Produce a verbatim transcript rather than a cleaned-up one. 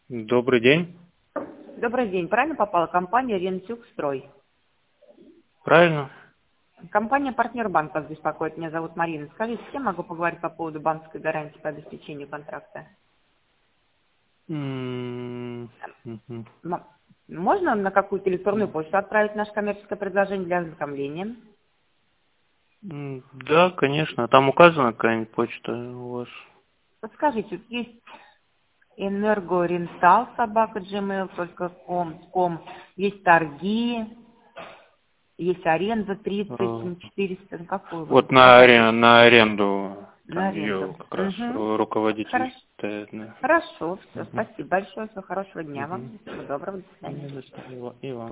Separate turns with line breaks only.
Добрый день.
Добрый день. Правильно попала компания «Рентюкстрой»?
Правильно?
Компания «Партнер банк» вас беспокоит. Меня зовут Марина. Скажите, с кем могу поговорить по поводу банковской гарантии по обеспечению контракта?
М, мгм.
М- Можно на какую-то электронную почту отправить наше коммерческое предложение для ознакомления?
М, Да, конечно. Там указана какая-нибудь почта у вас?
Подскажите, тут есть энергорентал собака gmail точка ком, есть торги, есть аренда тридцать
Э,
четыреста. Какую вы?
Вот на,
Какая?
аре- на аренду
На
там
аренду.
ее как раз
Угу.
руководитель
Хорошо.
стоит. Да.
Хорошо, все,
Мгм.
спасибо большое, всего хорошего дня
Мгм.
вам, всего доброго, до свидания.
Ну, до свидания. И вам.